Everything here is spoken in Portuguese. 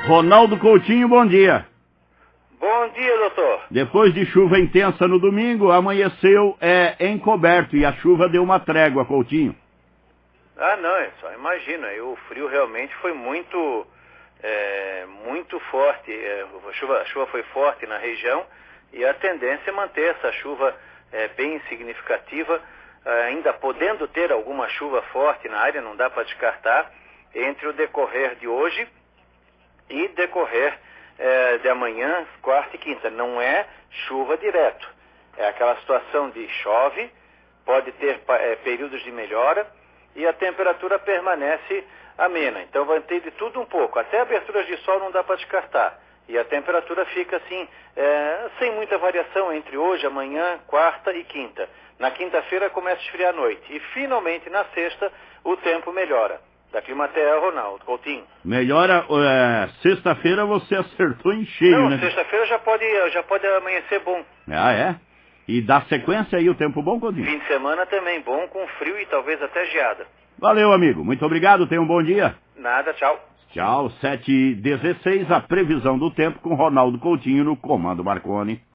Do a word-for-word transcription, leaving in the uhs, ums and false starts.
Ronaldo Coutinho, bom dia. Bom dia, doutor. Depois de chuva intensa no domingo, amanheceu é, encoberto e a chuva deu uma trégua, Coutinho. Ah, não, é só imagina, o frio realmente foi muito, é, muito forte, é, a, chuva, a chuva foi forte na região e a tendência é manter essa chuva é, bem significativa, ainda podendo ter alguma chuva forte na área, não dá para descartar, entre o decorrer de hoje e decorrer é, de amanhã, quarta e quinta. Não é chuva direto, é aquela situação de chove, pode ter é, períodos de melhora, e a temperatura permanece amena. Então vai ter de tudo um pouco. Até aberturas de sol não dá para descartar. E a temperatura fica assim, é, sem muita variação entre hoje, amanhã, quarta e quinta. Na quinta-feira começa a esfriar à noite. E finalmente na sexta o tempo melhora. Da Climatea, Ronaldo Coutinho. Melhora, é, sexta-feira você acertou em cheio, não, né? Não, sexta-feira já pode, já pode amanhecer bom. Ah, é? E dá sequência aí o tempo bom, Coutinho? Fim de semana também bom, com frio e talvez até geada. Valeu, amigo. Muito obrigado. Tenha um bom dia. Nada, tchau. Tchau. sete e dezesseis, a previsão do tempo com Ronaldo Coutinho no Comando Marconi.